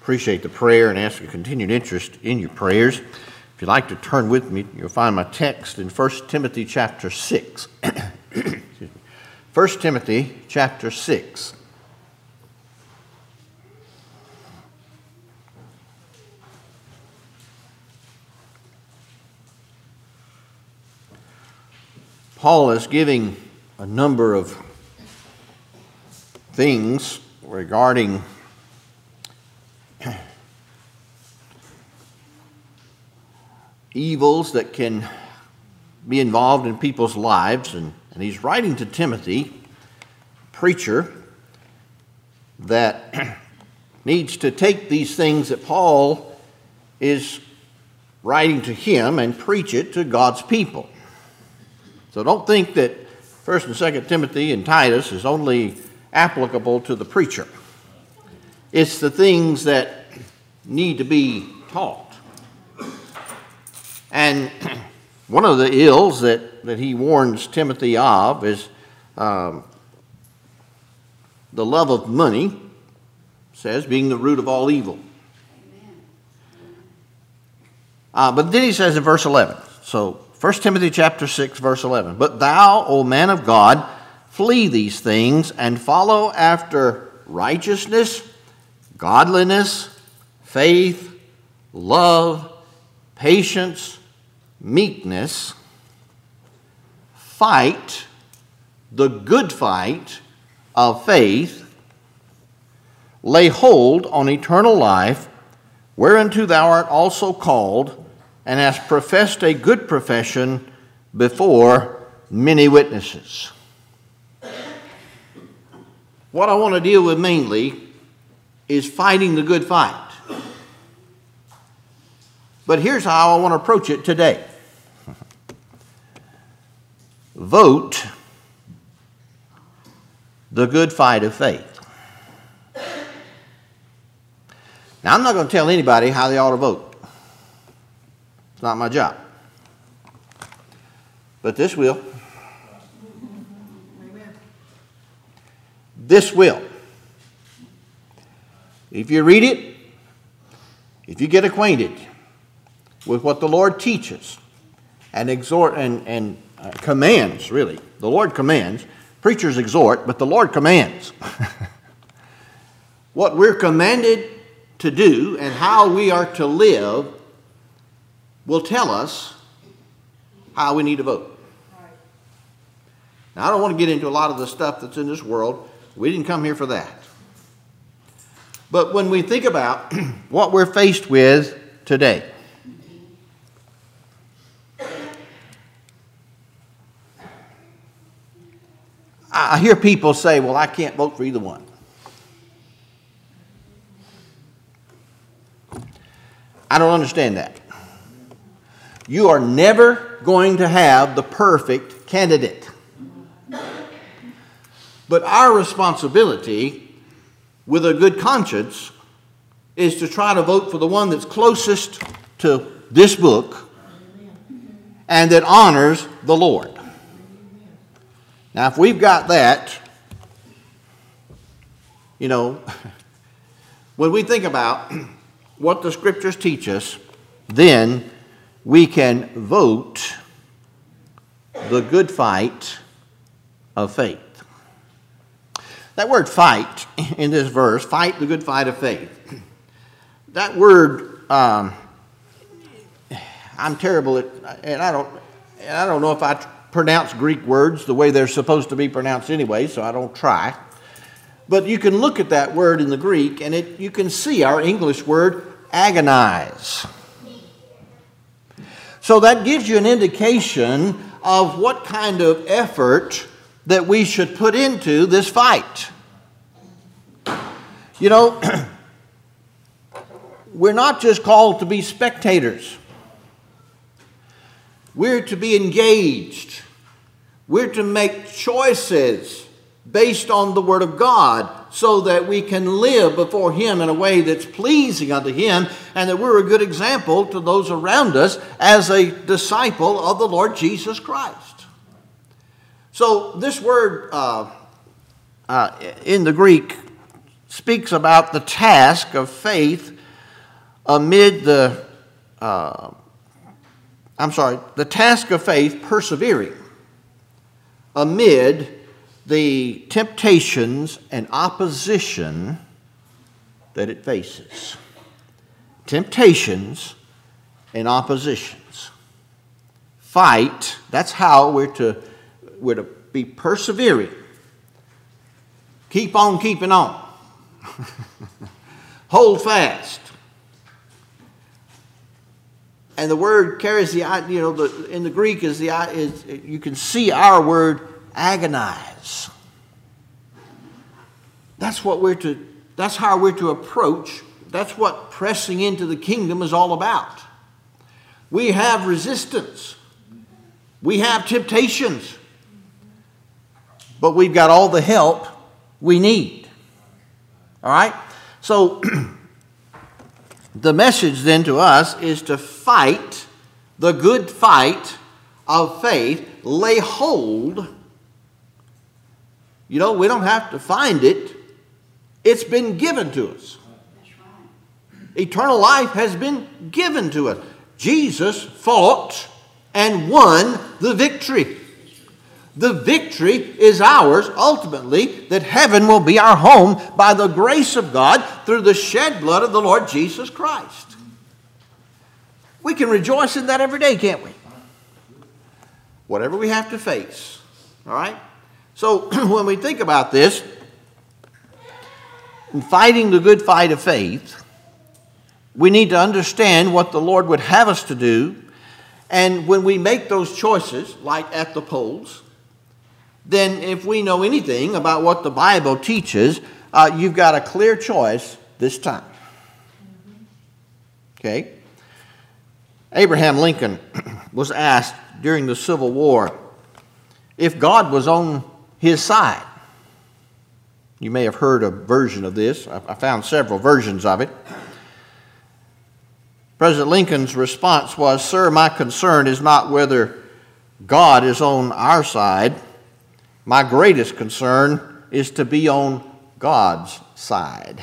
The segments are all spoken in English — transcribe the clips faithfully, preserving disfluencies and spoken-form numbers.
appreciate the prayer and ask your continued interest in your prayers. If you'd like to turn with me, you'll find my text in First Timothy chapter six. First Timothy chapter six. Paul is giving a number of things regarding evils that can be involved in people's lives, and, and he's writing to Timothy, a preacher, that needs to take these things that Paul is writing to him and preach it to God's people. So don't think that First and Second Timothy and Titus is only applicable to the preacher. It's the things that need to be taught. And one of the ills that, that he warns Timothy of is um, the love of money, says, being the root of all evil. Uh, but then he says in verse eleven, so First Timothy chapter six, verse eleven, "But thou, O man of God, flee these things and follow after righteousness, godliness, faith, love, patience, meekness. Fight the good fight of faith. Lay hold on eternal life, whereunto thou art also called, and hast professed a good profession before many witnesses." What I want to deal with mainly is fighting the good fight. But here's how I want to approach it today. Vote the good fight of faith. Now, I'm not going to tell anybody how they ought to vote. It's not my job. But this will. This will. If you read it, if you get acquainted with what the Lord teaches and exhort and, and uh, commands, really. The Lord commands. Preachers exhort, but the Lord commands. What we're commanded to do and how we are to live will tell us how we need to vote. Now, I don't want to get into a lot of the stuff that's in this world. We didn't come here for that. But when we think about what we're faced with today, I hear people say, well, I can't vote for either one. I don't understand that. You are never going to have the perfect candidate. But our responsibility with a good conscience is to try to vote for the one that's closest to this book and that honors the Lord. Now, if we've got that, you know, when we think about what the Scriptures teach us, then we can vote the good fight of faith. That word fight in this verse, fight the good fight of faith, that word, um, I'm terrible at, and I don't, and I don't know if I pronounce Greek words the way they're supposed to be pronounced anyway, so I don't try. But you can look at that word in the Greek, and it, you can see our English word, agonize. So that gives you an indication of what kind of effort that we should put into this fight. You know, we're not just called to be spectators. We're to be engaged. We're to make choices based on the Word of God so that we can live before Him in a way that's pleasing unto Him and that we're a good example to those around us as a disciple of the Lord Jesus Christ. So this word uh, uh, in the Greek speaks about the task of faith amid the, uh, I'm sorry, the task of faith persevering amid the temptations and opposition that it faces. Temptations and oppositions. Fight, that's how we're to, we're to be persevering. Keep on keeping on. Hold fast. And the word carries the, you know, the, in the Greek is the, is, you can see our word agonize. That's what we're to, that's how we're to approach. That's what pressing into the kingdom is all about. We have resistance. We have temptations. But we've got all the help we need. All right? So, the message then to us is to fight the good fight of faith, lay hold. You know, we don't have to find it. It's been given to us. Eternal life has been given to us. Jesus fought and won the victory. The victory is ours ultimately, that heaven will be our home by the grace of God through the shed blood of the Lord Jesus Christ. We can rejoice in that every day, can't we? Whatever we have to face. All right? So when we think about this, in fighting the good fight of faith, we need to understand what the Lord would have us to do. And when we make those choices, like at the polls, then if we know anything about what the Bible teaches, uh, you've got a clear choice this time. Okay? Abraham Lincoln was asked during the Civil War if God was on his side. You may have heard a version of this. I found several versions of it. President Lincoln's response was, "Sir, my concern is not whether God is on our side. My greatest concern is to be on God's side."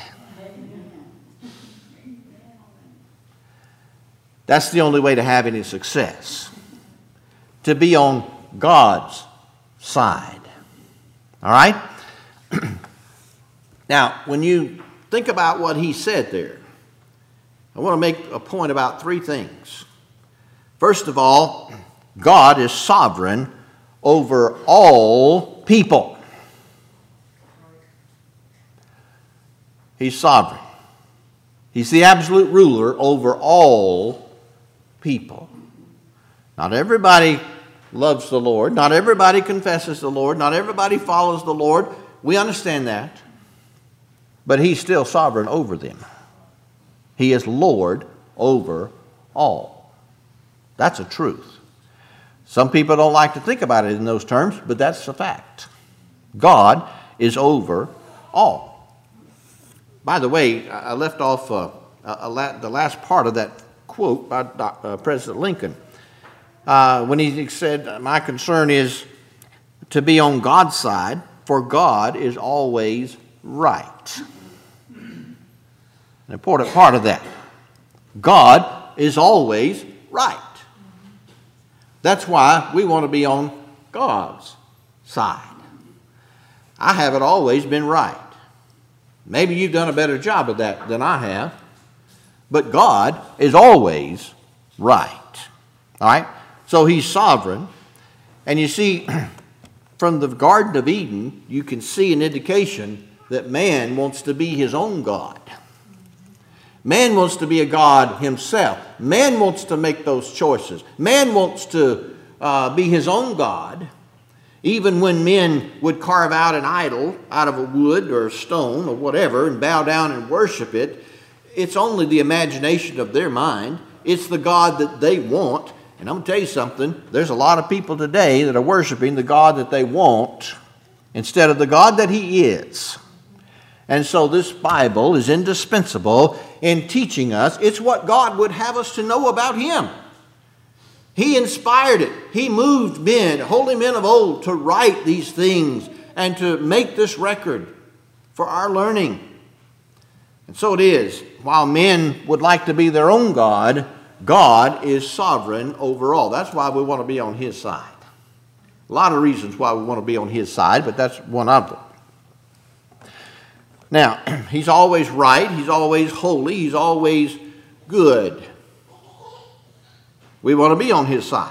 That's the only way to have any success. To be on God's side. All right? Now, when you think about what he said there, I want to make a point about three things. First of all, God is sovereign over all people. He's sovereign. He's the absolute ruler over all people. Not everybody loves the Lord. Not everybody confesses the Lord. Not everybody follows the Lord. We understand that. But he's still sovereign over them. He is Lord over all. That's a truth. Some people don't like to think about it in those terms, but that's a fact. God is over all. By the way, I left off uh, a, a, the last part of that quote by uh, President Lincoln. Uh, when he said, "My concern is to be on God's side, for God is always right." An important part of that. God is always right. That's why we want to be on God's side. I haven't always been right. Maybe you've done a better job of that than I have. But God is always right. All right? So he's sovereign. And you see, from the Garden of Eden, you can see an indication that man wants to be his own God. Man wants to be a God himself. Man wants to make those choices. Man wants to uh, be his own God. Even when men would carve out an idol out of a wood or a stone or whatever and bow down and worship it, it's only the imagination of their mind. It's the God that they want. And I'm going to tell you something. There's a lot of people today that are worshiping the God that they want instead of the God that he is. And so this Bible is indispensable in teaching us. It's what God would have us to know about him. He inspired it. He moved men, holy men of old, to write these things and to make this record for our learning. And so it is. While men would like to be their own God, God is sovereign over all. That's why we want to be on His side. A lot of reasons why we want to be on His side, but that's one of them. Now, He's always right. He's always holy. He's always good. We want to be on His side.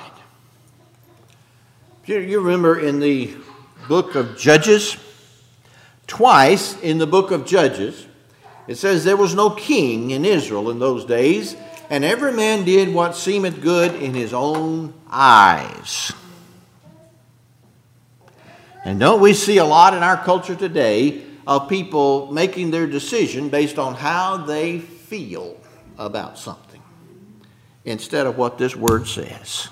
You, you remember in the book of Judges, twice in the book of Judges, it says there was no king in Israel in those days, and every man did what seemeth good in his own eyes. And don't we see a lot in our culture today of people making their decision based on how they feel about something instead of what this word says?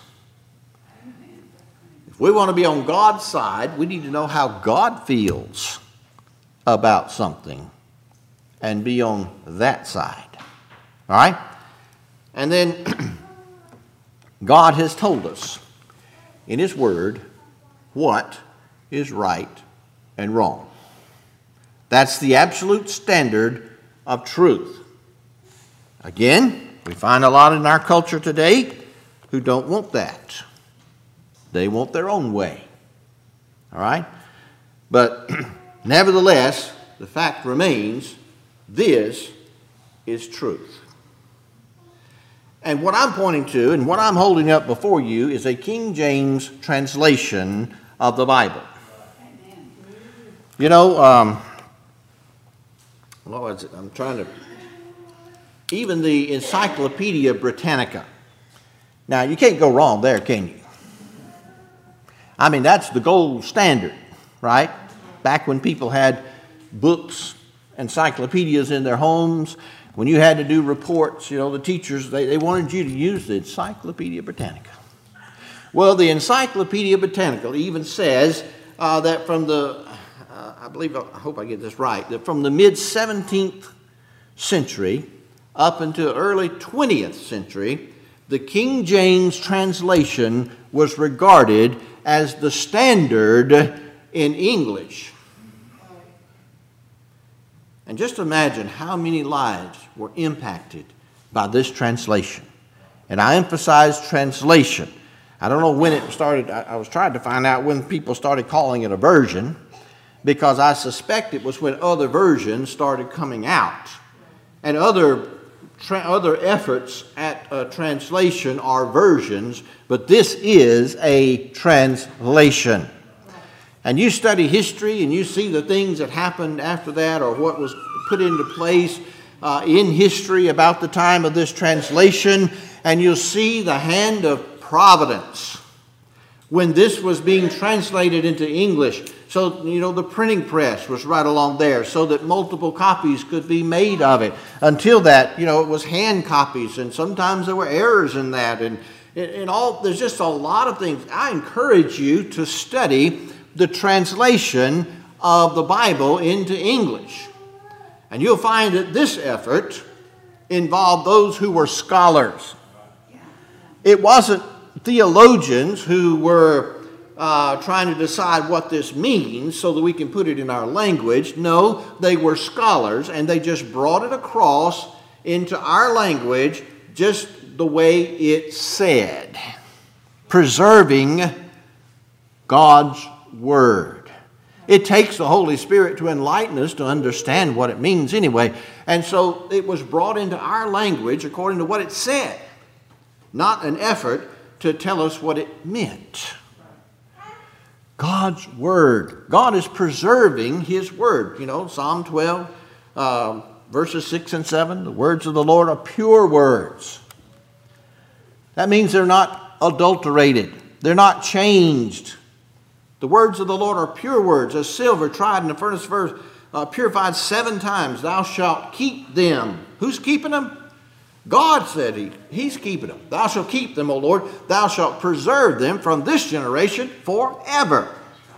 If we want to be on God's side, we need to know how God feels about something and be on that side. All right? And then God has told us in His Word what is right and wrong. That's the absolute standard of truth. Again, we find a lot in our culture today who don't want that. They want their own way. All right? But nevertheless, the fact remains, this is truth. And what I'm pointing to and what I'm holding up before you is a King James translation of the Bible. You know, um, what was it? I'm trying to, even the Encyclopedia Britannica. Now, you can't go wrong there, can you? I mean, that's the gold standard, right? Back when people had books, encyclopedias in their homes, when you had to do reports, you know, the teachers, they, they wanted you to use the Encyclopedia Britannica. Well, the Encyclopedia Britannica even says uh, that from the, uh, I believe, I hope I get this right, that from the mid-seventeenth century up until early twentieth century, the King James translation was regarded as the standard in English. And just imagine how many lives were impacted by this translation. And I emphasize translation. I don't know when it started. I, I was trying to find out when people started calling it a version, because I suspect it was when other versions started coming out. And other, tra- other efforts at uh, translation are versions, but this is a translation. And you study history and you see the things that happened after that, or what was put into place uh, in history about the time of this translation, and you'll see the hand of providence when this was being translated into English. So, you know, the printing press was right along there so that multiple copies could be made of it. Until that, you know, it was hand copies, and sometimes there were errors in that. And, and all, there's just a lot of things. I encourage you to study the translation of the Bible into English. And you'll find that this effort involved those who were scholars. It wasn't theologians who were uh, trying to decide what this means so that we can put it in our language. No, they were scholars, and they just brought it across into our language just the way it said, preserving God's Word. It takes the Holy Spirit to enlighten us to understand what it means anyway. And so it was brought into our language according to what it said, not an effort to tell us what it meant. God's Word. God is preserving His Word. You know, Psalm twelve, uh, verses six and seven, the words of the Lord are pure words. That means they're not adulterated. They're not changed. The words of the Lord are pure words, as silver tried in the furnace, verse, uh, purified seven times. Thou shalt keep them. Who's keeping them? God said he, He's keeping them. Thou shalt keep them, O Lord. Thou shalt preserve them from this generation forever.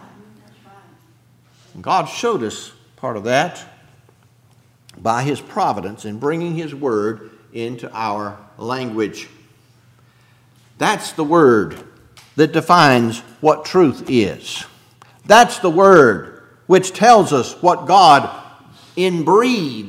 And God showed us part of that by His providence in bringing His Word into our language. That's the Word that defines what truth is. That's the Word which tells us what God inbreathed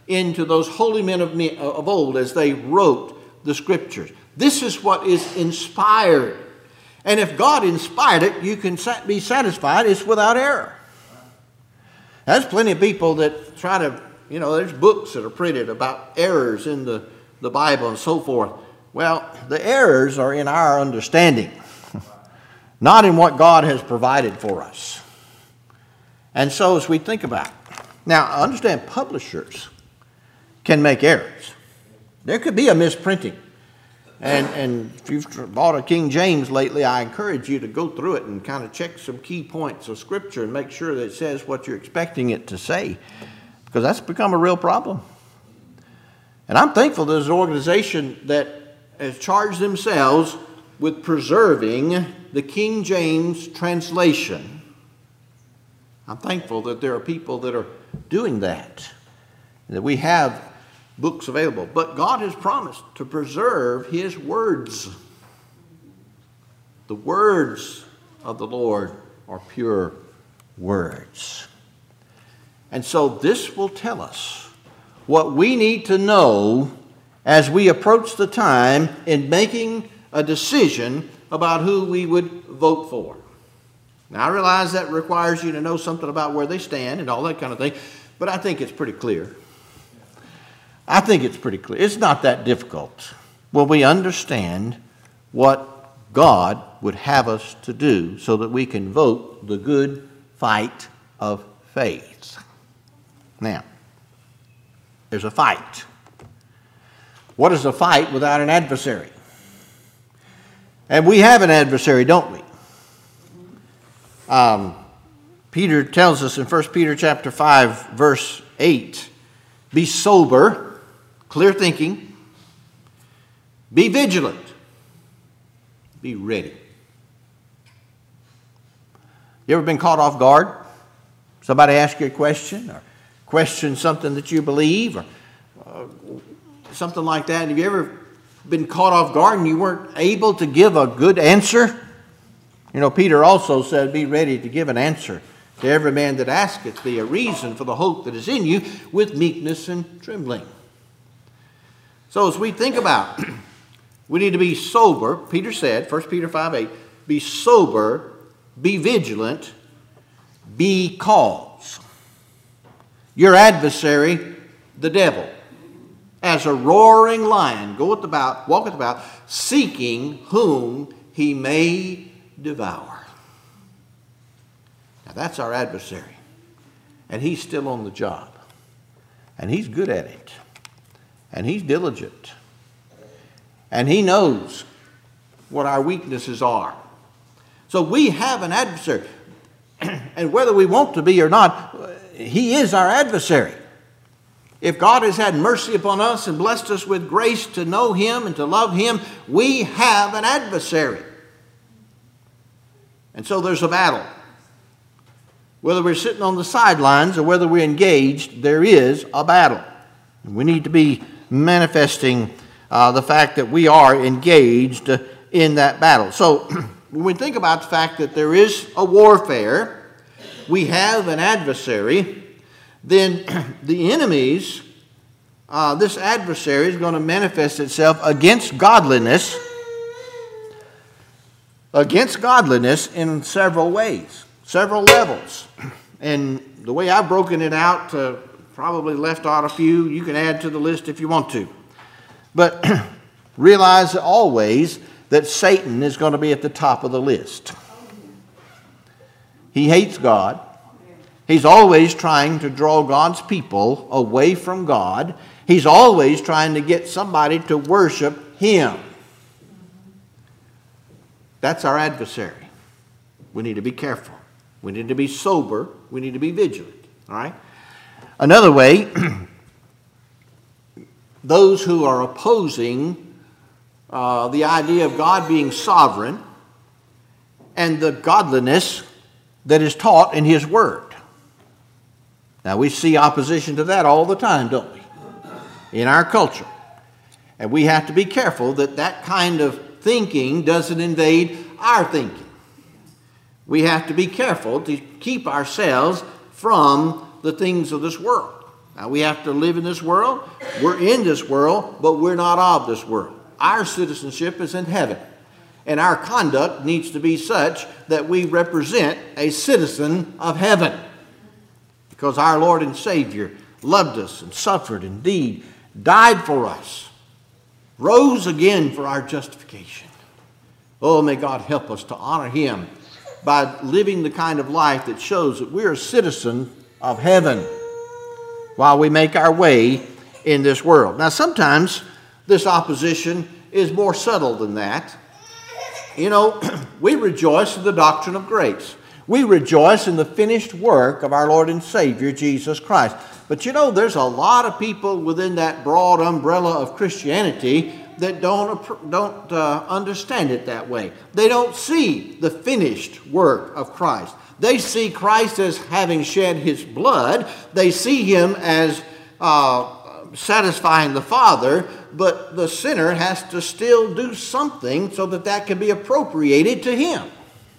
into those holy men of, me, of old as they wrote the Scriptures. This is what is inspired. And if God inspired it, you can be satisfied it's without error. There's plenty of people that try to, you know, there's books that are printed about errors in the, the Bible and so forth. Well, the errors are in our understanding, not in what God has provided for us. And so as we think about it, now understand publishers can make errors. There could be a misprinting. And, and if you've bought a King James lately, I encourage you to go through it and kind of check some key points of Scripture and make sure that it says what you're expecting it to say, because that's become a real problem. And I'm thankful there's an organization that has charged themselves with preserving the King James translation. I'm thankful that there are people that are doing that, that we have books available. But God has promised to preserve His words. The words of the Lord are pure words. And so this will tell us what we need to know as we approach the time in making a decision about who we would vote for. Now, I realize that requires you to know something about where they stand and all that kind of thing, but I think it's pretty clear. I think it's pretty clear. It's not that difficult when we understand what God would have us to do so that we can vote the good fight of faith. Now, there's a fight. What is a fight without an adversary? And we have an adversary, don't we? Um, Peter tells us in First Peter chapter five, verse eight, be sober, clear thinking, be vigilant, be ready. You ever been caught off guard? Somebody ask you a question or question something that you believe or uh, something like that. Have you ever been caught off guard and you weren't able to give a good answer? You know, Peter also said, be ready to give an answer to every man that asketh thee a reason for the hope that is in you with meekness and trembling. So as we think about, we need to be sober. Peter said, First Peter five eight, be sober, be vigilant, because your adversary, the devil, as a roaring lion, goeth about, walketh about, seeking whom he may devour. Now that's our adversary. And he's still on the job. And he's good at it. And he's diligent. And he knows what our weaknesses are. So we have an adversary. And whether we want to be or not, he is our adversary. If God has had mercy upon us and blessed us with grace to know him and to love him, we have an adversary. And so there's a battle. Whether we're sitting on the sidelines or whether we're engaged, there is a battle. We need to be manifesting uh, the fact that we are engaged uh, in that battle. So when we think about the fact that there is a warfare, we have an adversary, then the enemies, uh, this adversary is going to manifest itself against godliness, against godliness in several ways, several levels. And the way I've broken it out, uh, probably left out a few. You can add to the list if you want to. But realize always that Satan is going to be at the top of the list. He hates God. He's always trying to draw God's people away from God. He's always trying to get somebody to worship him. That's our adversary. We need to be careful. We need to be sober. We need to be vigilant. All right? Another way, those who are opposing uh, the idea of God being sovereign and the godliness that is taught in his word. Now, we see opposition to that all the time, don't we? In our culture. And we have to be careful that that kind of thinking doesn't invade our thinking. We have to be careful to keep ourselves from the things of this world. Now, we have to live in this world. We're in this world, but we're not of this world. Our citizenship is in heaven. And our conduct needs to be such that we represent a citizen of heaven. Because our Lord and Savior loved us and suffered, indeed, died for us, rose again for our justification. Oh, may God help us to honor Him by living the kind of life that shows that we're a citizen of heaven while we make our way in this world. Now, sometimes this opposition is more subtle than that. You know, we rejoice in the doctrine of grace. We rejoice in the finished work of our Lord and Savior, Jesus Christ. But you know, there's a lot of people within that broad umbrella of Christianity that don't, don't uh, understand it that way. They don't see the finished work of Christ. They see Christ as having shed His blood. They see Him as uh, satisfying the Father, but the sinner has to still do something so that that can be appropriated to him.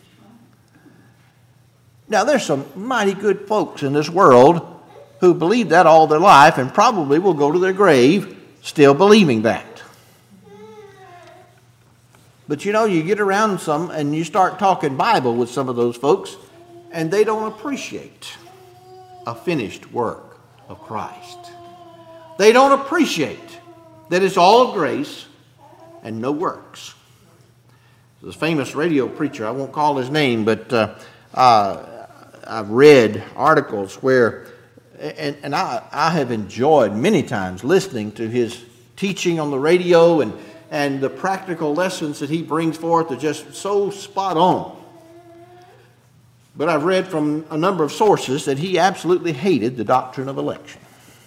Now, there's some mighty good folks in this world who believe that all their life and probably will go to their grave still believing that. But you know, you get around some and you start talking Bible with some of those folks, and they don't appreciate a finished work of Christ. They don't appreciate that it's all grace and no works. There's a famous radio preacher, I won't call his name, but uh, uh, I've read articles where, and, and I, I have enjoyed many times listening to his teaching on the radio, and, and the practical lessons that he brings forth are just so spot on. But I've read from a number of sources that he absolutely hated the doctrine of election.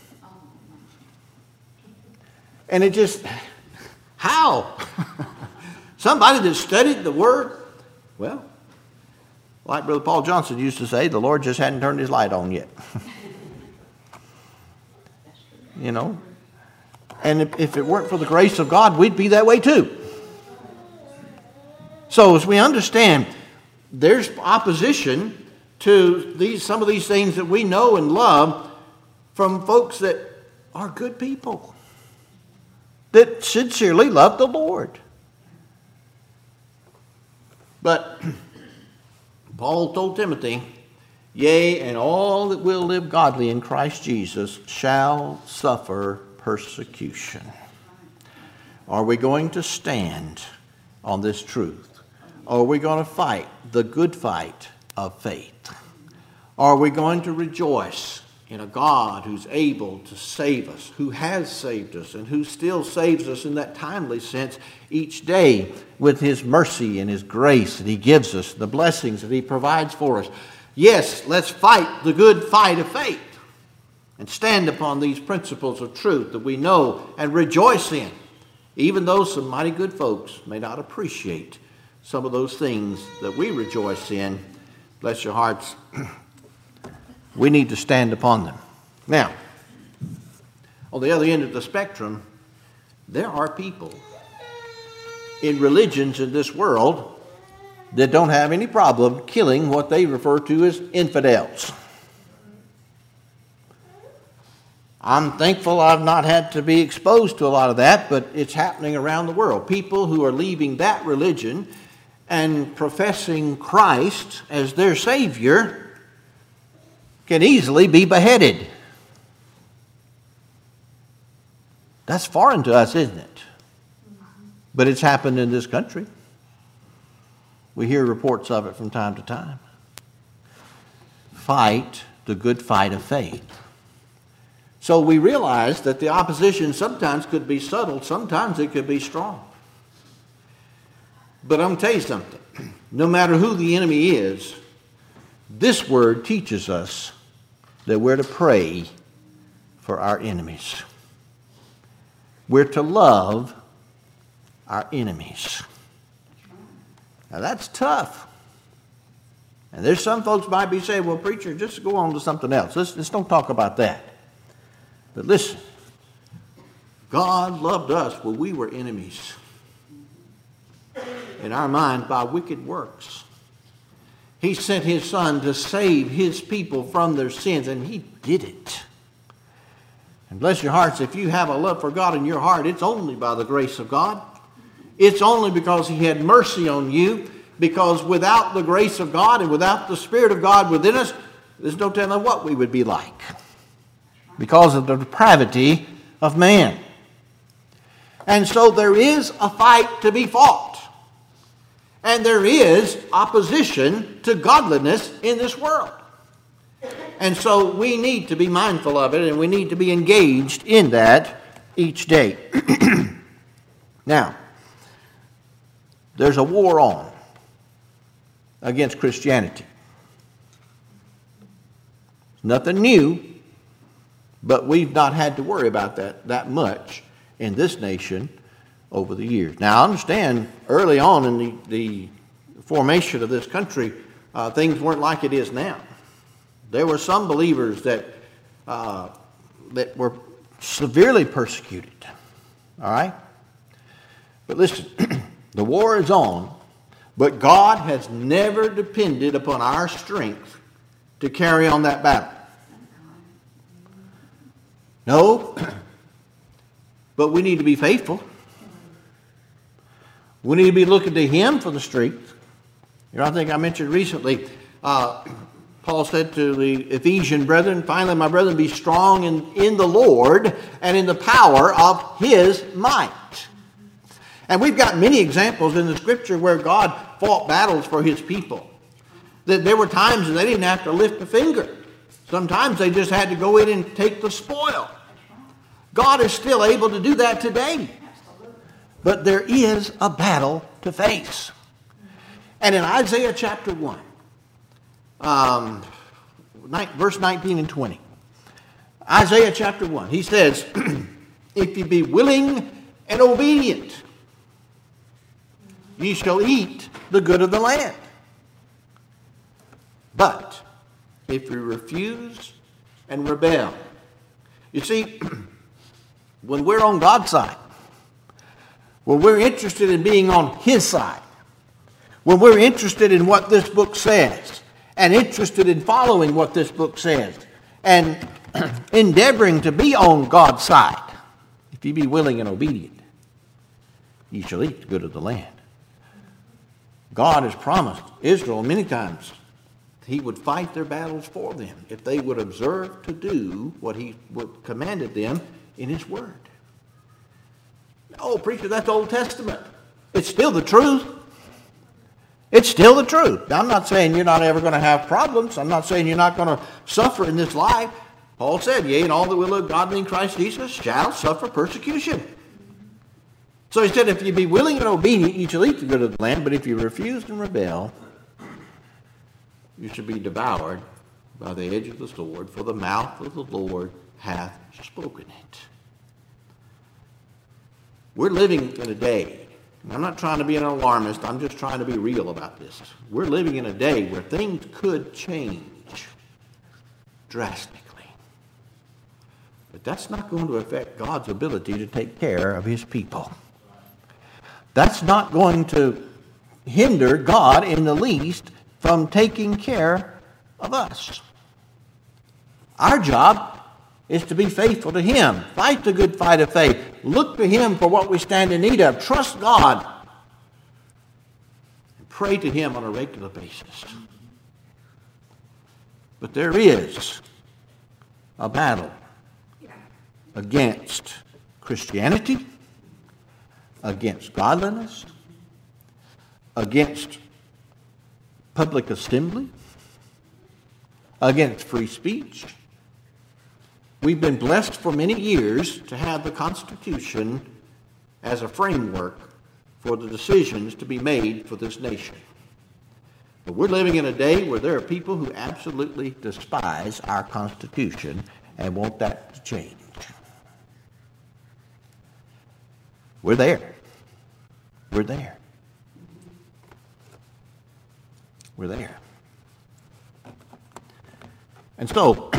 And it just, how? Somebody that studied the Word? Well, like Brother Paul Johnson used to say, the Lord just hadn't turned His light on yet. You know? And if, if it weren't for the grace of God, we'd be that way too. So as we understand, there's opposition to these some of these things that we know and love from folks that are good people, that sincerely love the Lord. But Paul told Timothy, yea, and all that will live godly in Christ Jesus shall suffer persecution. Are we going to stand on this truth? Are we going to fight the good fight of faith? Are we going to rejoice in a God who's able to save us, who has saved us, and who still saves us in that timely sense each day with His mercy and His grace that He gives us, the blessings that He provides for us? Yes, let's fight the good fight of faith and stand upon these principles of truth that we know and rejoice in, even though some mighty good folks may not appreciate some of those things that we rejoice in. Bless your hearts. We need to stand upon them. Now, on the other end of the spectrum, there are people in religions in this world that don't have any problem killing what they refer to as infidels. I'm thankful I've not had to be exposed to a lot of that, but it's happening around the world. People who are leaving that religion and professing Christ as their Savior can easily be beheaded. That's foreign to us, isn't it? But it's happened in this country. We hear reports of it from time to time. Fight the good fight of faith. So we realize that the opposition sometimes could be subtle, sometimes it could be strong. But I'm going to tell you something. No matter who the enemy is, this word teaches us that we're to pray for our enemies. We're to love our enemies. Now that's tough. And there's some folks might be saying, well, preacher, just go on to something else. Let's, let's don't talk about that. But listen, God loved us when we were enemies in our mind by wicked works. He sent His Son to save His people from their sins, and He did it. And bless your hearts, if you have a love for God in your heart, it's only by the grace of God. It's only because he had mercy on you, because without the grace of God and without the Spirit of God within us, there's no telling what we would be like because of the depravity of man. And so there is a fight to be fought. And there is opposition to godliness in this world. And so we need to be mindful of it, and we need to be engaged in that each day. Now, there's a war on against Christianity. Nothing new, but we've not had to worry about that that much in this nation over the years. Now, I understand early on in the, the formation of this country, uh, things weren't like it is now. There were some believers that uh, that were severely persecuted. All right? But listen, the war is on, but God has never depended upon our strength to carry on that battle. No, but we need to be faithful. We need to be looking to him for the strength. You know, I think I mentioned recently, uh, Paul said to the Ephesian brethren, finally, my brethren, be strong in, in the Lord and in the power of his might. And we've got many examples in the Scripture where God fought battles for his people. That there were times that they didn't have to lift a finger. Sometimes they just had to go in and take the spoil. God is still able to do that today. But there is a battle to face. And in Isaiah chapter one, um, verse nineteen and twenty, Isaiah chapter one, he says, if you be willing and obedient, ye shall eat the good of the land. But if you refuse and rebel, you see, when we're on God's side, when we're interested in being on his side, when we're interested in what this book says, and interested in following what this book says, and endeavoring to be on God's side, if you be willing and obedient, ye shall eat the good of the land. God has promised Israel many times he would fight their battles for them if they would observe to do what he would commanded them in his word. Oh, preacher, that's Old Testament. It's still the truth. It's still the truth. Now, I'm not saying you're not ever going to have problems. I'm not saying you're not going to suffer in this life. Paul said, yea, and all that will live godly in Christ Jesus shall suffer persecution. So he said, if you be willing and obedient, you shall eat the good of the land. But if you refuse and rebel, you shall be devoured by the edge of the sword, for the mouth of the Lord hath spoken it. We're living in a day, and I'm not trying to be an alarmist, I'm just trying to be real about this. We're living in a day where things could change drastically. But that's not going to affect God's ability to take care of his people. That's not going to hinder God in the least from taking care of us. Our job is to be faithful to him. Fight the good fight of faith. Look to him for what we stand in need of. Trust God. And pray to him on a regular basis. But there is a battle against Christianity, against godliness, against public assembly, against free speech. We've been blessed for many years to have the Constitution as a framework for the decisions to be made for this nation. But we're living in a day where there are people who absolutely despise our Constitution and want that to change. We're there. We're there. We're there. And so,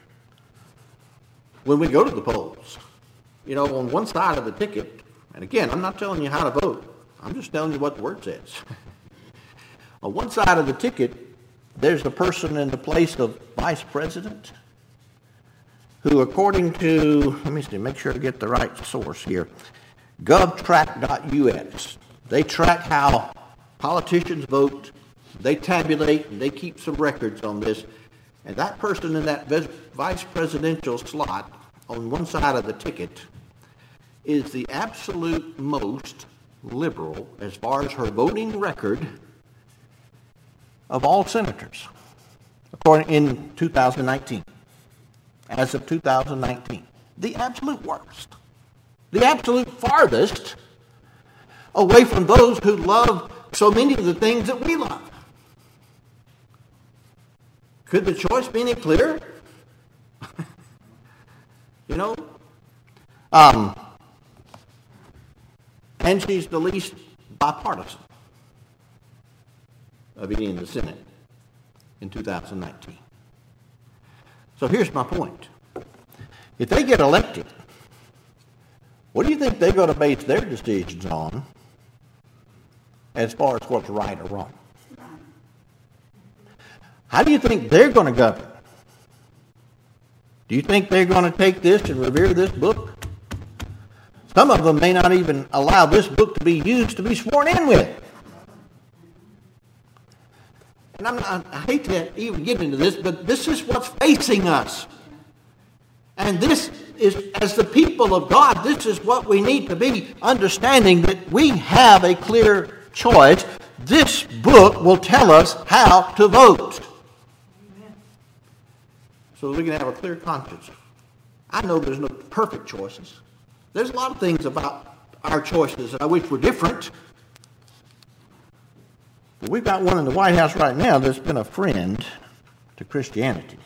when we go to the polls, you know, on one side of the ticket, and again, I'm not telling you how to vote. I'm just telling you what the word says. On one side of the ticket, there's a person in the place of vice president who, according to, let me see, make sure I get the right source here, govtrack dot U S. They track how politicians vote, they tabulate, and they keep some records on this. And that person in that vice presidential slot on one side of the ticket is the absolute most liberal as far as her voting record of all senators, according in two thousand nineteen. As of two thousand nineteen, the absolute worst, the absolute farthest away from those who love so many of the things that we love. Could the choice be any clearer? you know, um, and she's the least bipartisan of any in the Senate in two thousand nineteen. So here's my point. If they get elected, what do you think they're going to base their decisions on as far as what's right or wrong? How do you think they're going to govern? Do you think they're going to take this and revere this book? Some of them may not even allow this book to be used to be sworn in with. And I'm not, I hate to even get into this, but this is what's facing us. And this is, as the people of God, this is what we need to be understanding, that we have a clear choice. This book will tell us how to vote. Amen. So we can have a clear conscience. I know there's no perfect choices. There's a lot of things about our choices that I wish were different. But we've got one in the White House right now that's been a friend to Christianity.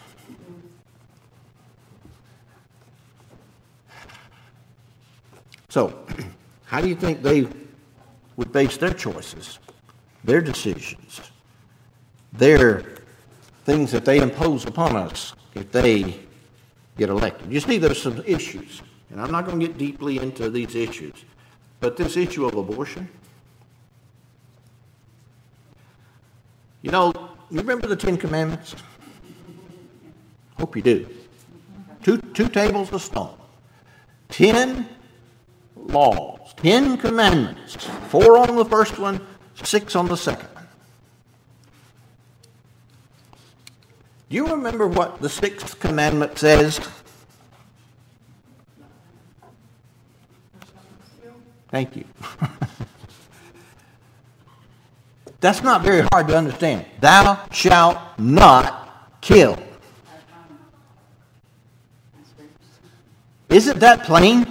So, how do you think they would base their choices, their decisions, their things that they impose upon us if they get elected? You see, there's some issues, and I'm not going to get deeply into these issues, but this issue of abortion, you know, you remember the Ten Commandments? Hope you do. Two, two tables of stone. Ten laws, ten commandments, four on the first one, six on the second one. Do you remember what the sixth commandment says? Thank you. That's not very hard to understand. Thou shalt not kill. Isn't that plain?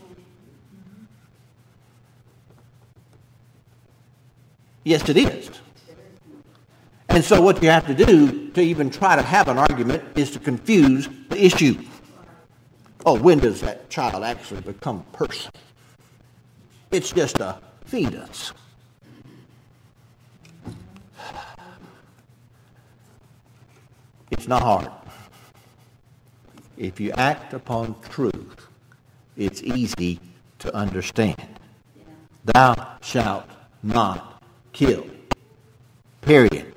Yes, it is. And so what you have to do to even try to have an argument is to confuse the issue. Oh, when does that child actually become a person? It's just a fetus. It's not hard. If you act upon truth, it's easy to understand. Thou shalt not kill. Period.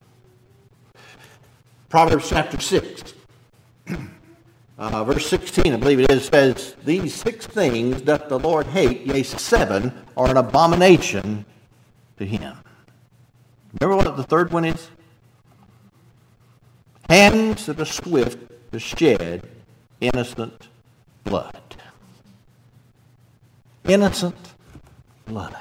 Proverbs chapter six, uh, verse sixteen, I believe it is, says, "These six things doth the Lord hate, yea, seven are an abomination to him." Remember what the third one is? Hands that are swift to shed innocent blood. Innocent blood.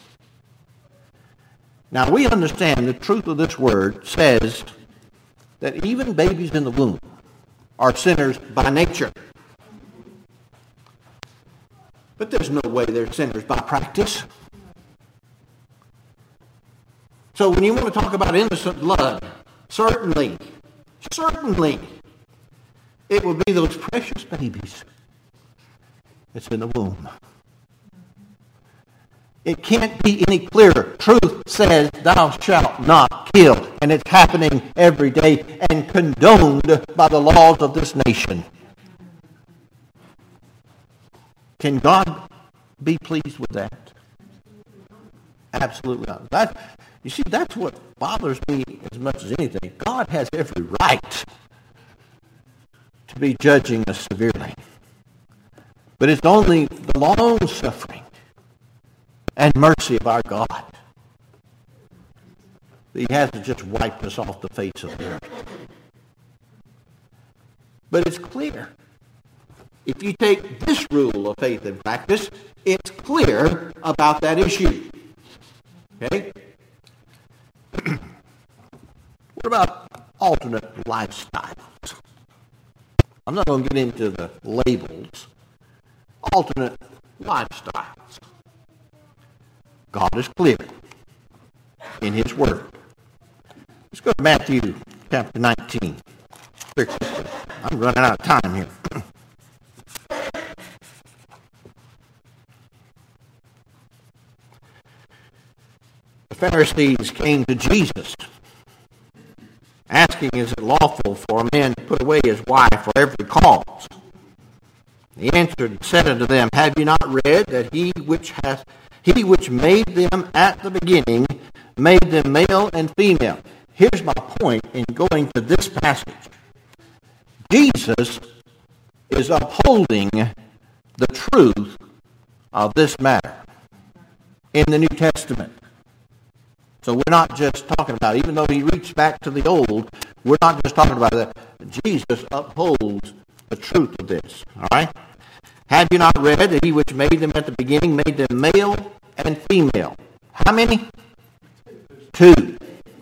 Now we understand the truth of this word says that even babies in the womb are sinners by nature. But there's no way they're sinners by practice. So when you want to talk about innocent blood, certainly, certainly, it would be those precious babies that's in the womb. It can't be any clearer. Truth says, thou shalt not kill. And it's happening every day and condoned by the laws of this nation. Can God be pleased with that? Absolutely not. That, you see, that's what bothers me as much as anything. God has every right to to be judging us severely. But it's only the long suffering and mercy of our God that he hasn't just wiped us off the face of the earth. But it's clear. If you take this rule of faith and practice, it's clear about that issue. Okay? What about alternate lifestyles? I'm not going to get into the labels. Alternate lifestyles. God is clear in his word. Let's go to Matthew chapter nineteen. I'm running out of time here. The Pharisees came to Jesus, asking, is it lawful for a man to put away his wife for every cause? He answered and said unto them, have you not read that he which hath he which made them at the beginning made them male and female? Here's my point in going to this passage. Jesus is upholding the truth of this matter in the New Testament. So we're not just talking about, even though he reached back to the old, we're not just talking about that. Jesus upholds the truth of this. All right? Have you not read that he which made them at the beginning made them male and female? How many? Two.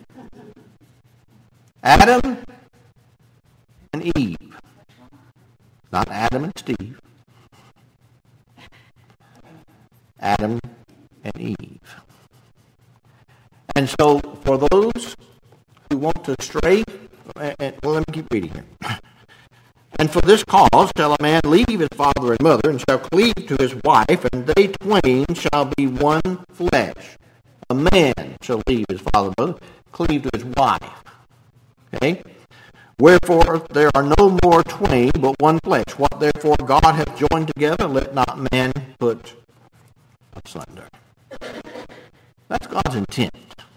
Adam and Eve. Not Adam and Steve. Adam and Eve. And so, for those who want to stray, and, well, let me keep reading here. And for this cause shall a man leave his father and mother, and shall cleave to his wife, and they twain shall be one flesh. A man shall leave his father and mother, cleave to his wife. Okay? Wherefore there are no more twain, but one flesh. What therefore God hath joined together, let not man put asunder. That's God's intent.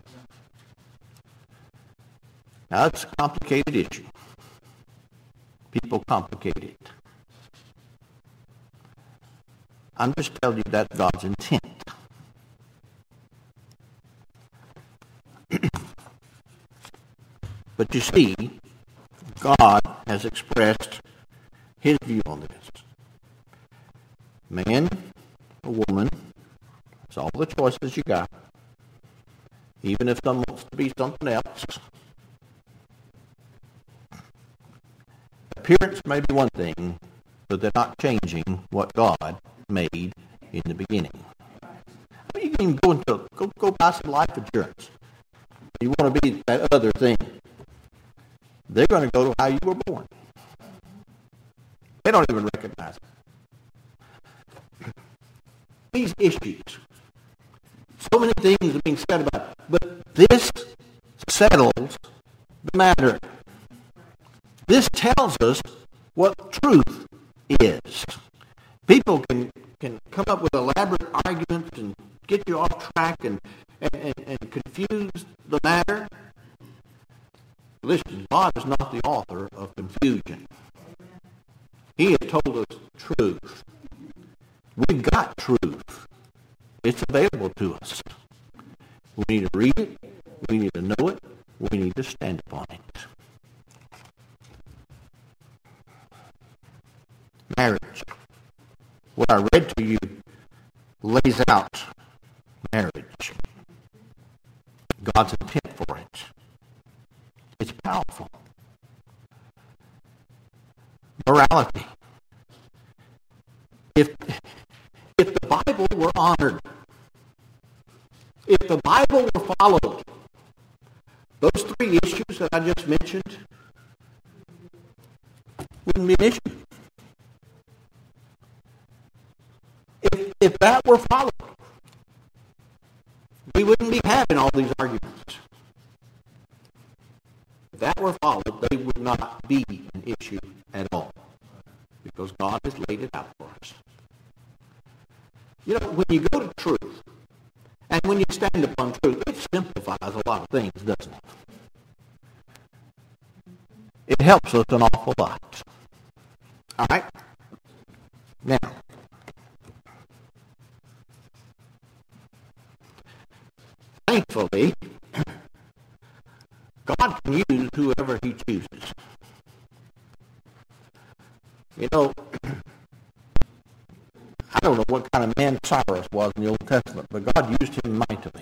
Now, it's a complicated issue. People complicate it. I'm just telling you that's God's intent. But you see, God has expressed his view on this. Man or woman, it's all the choices you got. Even if someone wants to be something else. Appearance may be one thing, but they're not changing what God made in the beginning. I mean, you can even go into go go buy some life insurance. You want to be that other thing. They're going to go to how you were born. They don't even recognize it. These issues, so many things are being said about it, but this settles the matter. This tells us what truth is. People can, can come up with elaborate arguments and get you off track and, and, and, and confuse the matter. Listen, God is not the author of confusion. He has told us truth. We've got truth. It's available to us. We need to read it. We need to know it. We need to stand upon it. Marriage. What I read to you lays out marriage. God's intent for it. It's powerful. Morality. If, if the Bible were honored, if the Bible were followed, those three issues that I just mentioned wouldn't be an issue. If, if that were followed, we wouldn't be having all these arguments. If that were followed, they would not be an issue at all. Because God has laid it out for us. You know, when you go to truth, and when you stand upon truth, it simplifies a lot of things, doesn't it? It helps us an awful lot. All right? Now, thankfully, God can use whoever he chooses. You know, I don't know what kind of man Cyrus was in the Old Testament, but God used him mightily.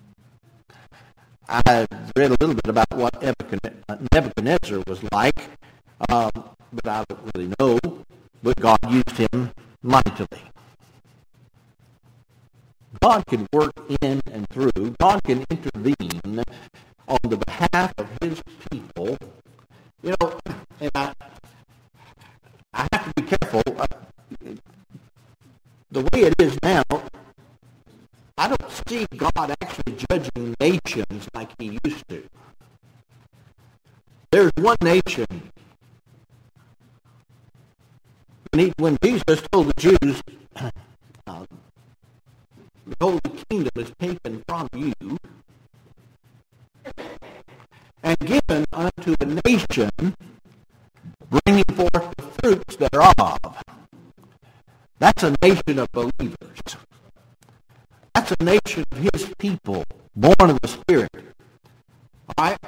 I read a little bit about what Nebuchadnezzar was like, um, but I don't really know. But God used him mightily. God can work in and through. God can intervene on the behalf of his people. You know, and I, I have to be careful. Uh, the way it is now, I don't see God actually judging nations like he used to. There's one nation. When, he, when Jesus told the Jews, uh, behold, the kingdom is taken from you and given unto a nation bringing forth the fruits thereof. That's a nation of believers. That's a nation of his people, born of the Spirit. All right?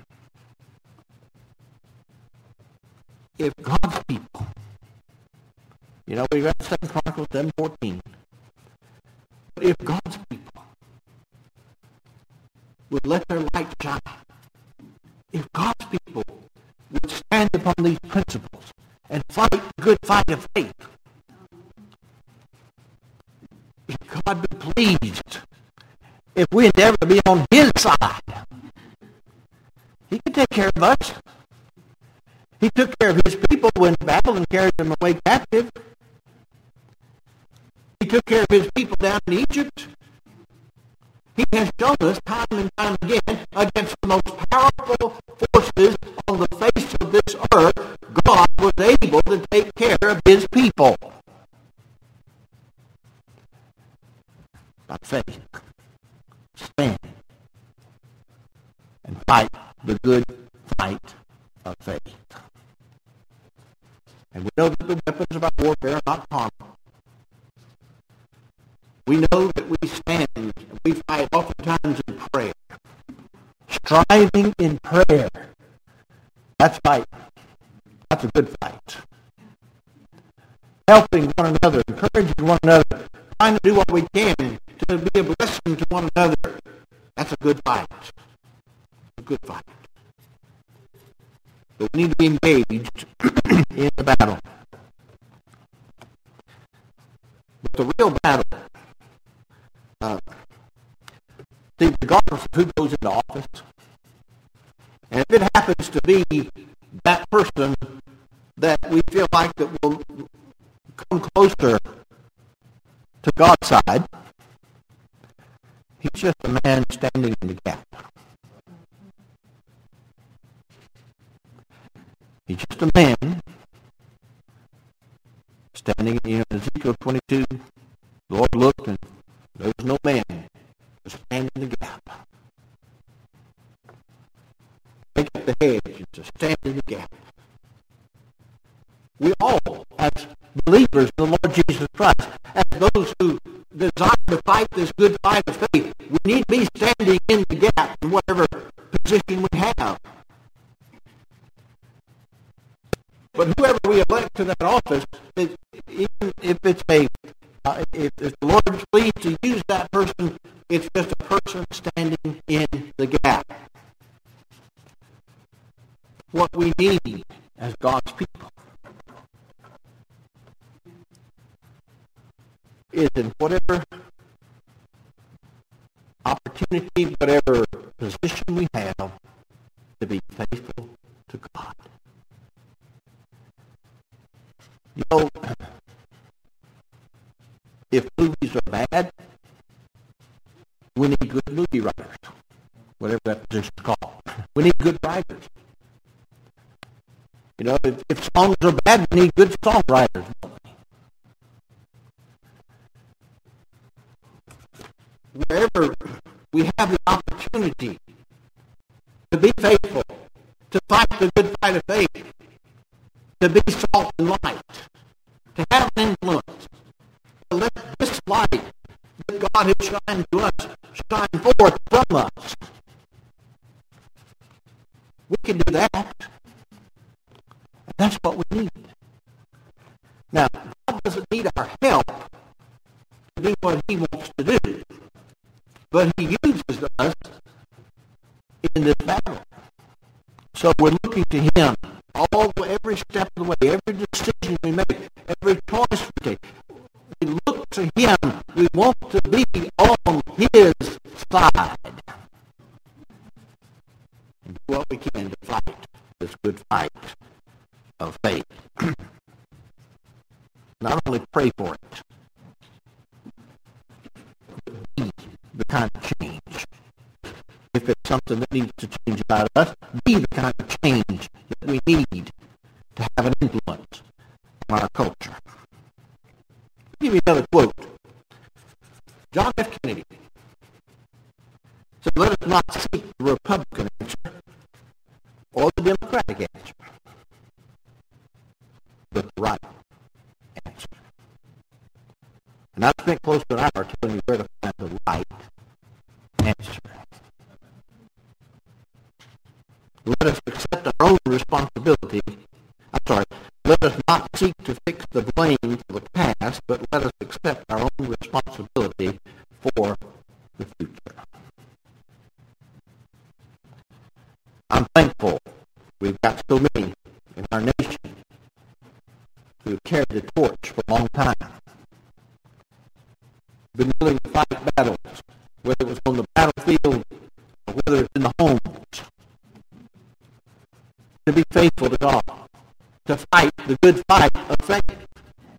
If God's people, you know, we got Second Chronicles seven fourteen. But if God's people would let their light shine, if God's people would stand upon these principles and fight the good fight of faith, if God be pleased, if we endeavor to be on his side, he can take care of us. He took care of his people when Babylon carried them away captive. He took care of his people down in Egypt. He has shown us time and time again against the most powerful forces on the face of this earth, God was able to take care of his people. By faith, stand and fight the good fight of faith. And we know that the weapons of our warfare are not carnal. We know that we stand and we fight oftentimes in prayer. Striving in prayer. That's fight. That's a good fight. Helping one another, encouraging one another, trying to do what we can to be a blessing to one another. That's a good fight. A good fight. But we need to be engaged in the battle. But the real battle, uh, see, regardless of who goes into office, and if it happens to be that person that we feel like that will come closer to God's side, he's just a man standing in the gap. He's just a man standing, you know, in Ezekiel twenty-two. The Lord looked and there was no man to stand in the gap. Take up the hedge and to stand in the gap. We all, as believers in the Lord Jesus Christ, as those who desire to fight this good fight of faith, we need to be standing in the gap in whatever position we have. But whoever we elect to that office, it, even if it's a, uh, if, if the Lord is pleased to use that person, it's just a person standing in the gap. What we need as God's people is in whatever opportunity, whatever position we have, to be faithful to God. You know, if movies are bad, we need good movie writers, whatever that position is called. We need good writers. You know, if, if songs are bad, we need good songwriters. Wherever we have the opportunity to be faithful, to fight the good fight of faith, to be salt and light, would shine to us, shine forth from us. We can do that. And that's what we need. Now, God doesn't need our help to do what he wants to do. But he uses us in this battle. So we're looking to him all every step of the way, every decision we make, every choice we take. We look to him. We want to be on his side. And do what we can to fight this good fight of faith. Not only pray for it, but be the kind of change. If it's something that needs to change about us, be the kind of change that we need to have an influence on our culture. I'll give you another quote. John F. Kennedy said, "Let us not seek the Republican answer or the Democratic answer, but the right answer." And I've spent close to an hour telling you where to find the right answer. Let us accept our own responsibility. I'm sorry. Let us not seek to fix the blame for the past, but let us accept our own responsibility for the future. I'm thankful we've got so many in our nation who have carried the torch for a long time. Been willing to fight battles, whether it was on the battlefield or whether it's in the homes. To be faithful to God, to fight the good fight of faith.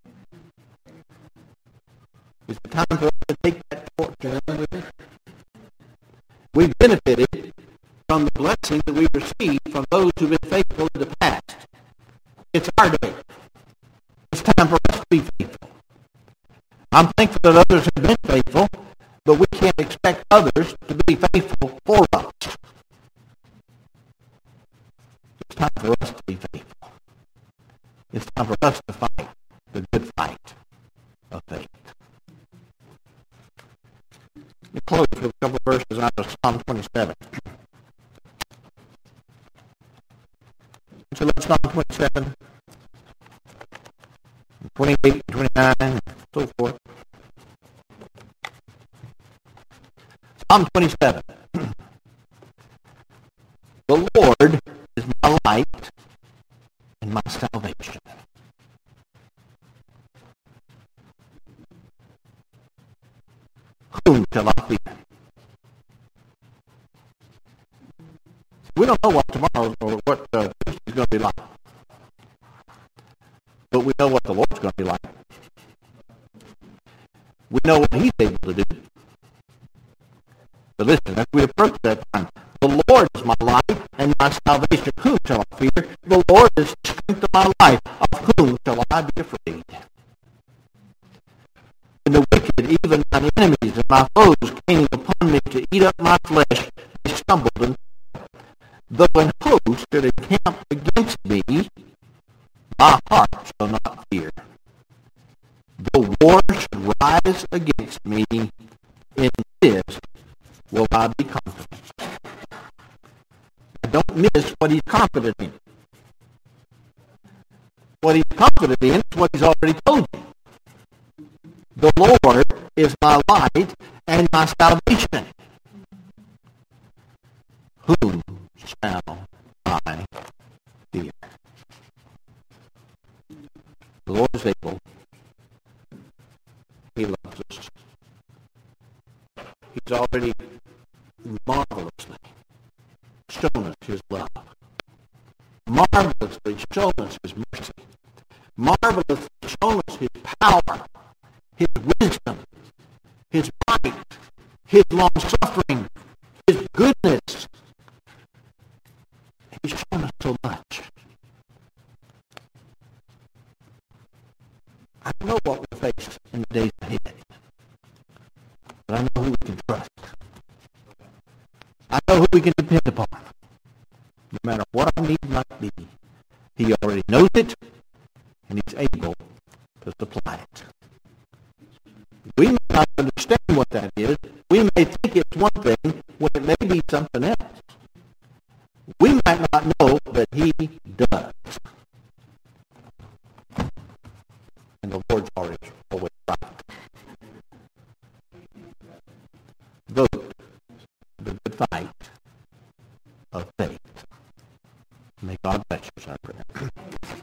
Is it time for us to take that torch and run with it? We've benefited from the blessing that we received from those who've been faithful in the past. It's our day. It's time for us to be faithful. I'm thankful that others have been faithful, but we can't expect others to be faithful for us. It's time for us to be faithful. It's time for us to fight the good fight of faith. Let me close with a couple of verses out of Psalm twenty-seven. So let's Psalm twenty-seven, twenty-eight, twenty-nine, and so forth. Psalm twenty-seven. The Lord is my light and my salvation. Whom shall I fear? We don't know what tomorrow or what uh, Tuesday is going to be like. But we know what the Lord's going to be like. We know what he's able to do. But listen, as we approach that time, the Lord is my light and my salvation. Whom shall I fear? The Lord is the strength of my life. Of whom shall I be afraid? When the wicked, even mine enemies and my foes, came upon me to eat up my flesh, they stumbled and fell. Though an host should encamp against me, my heart shall not fear. Though war should rise against me, in this will I be confident. Don't miss what he's confident in. What he's confident in is what he's already told you. The Lord is my light and my salvation. Whom shall I fear? The Lord is able. He loves us. He's already marvelously shown us his love. Marvelously shown us his mercy. Marvelously shown us his power, his wisdom, his might, his long-suffering, his goodness. He's shown us so much. I don't know what we'll face in the days ahead, but I know who we can trust. I know who we can depend upon. No matter what our need might be, he already knows it, and he's able to supply it. We may not understand what that is, We may think it's one thing when it may be something else. We might not know, but he does. And the Lord's always, always right. Vote the good fight of faith. May God bless you, sir.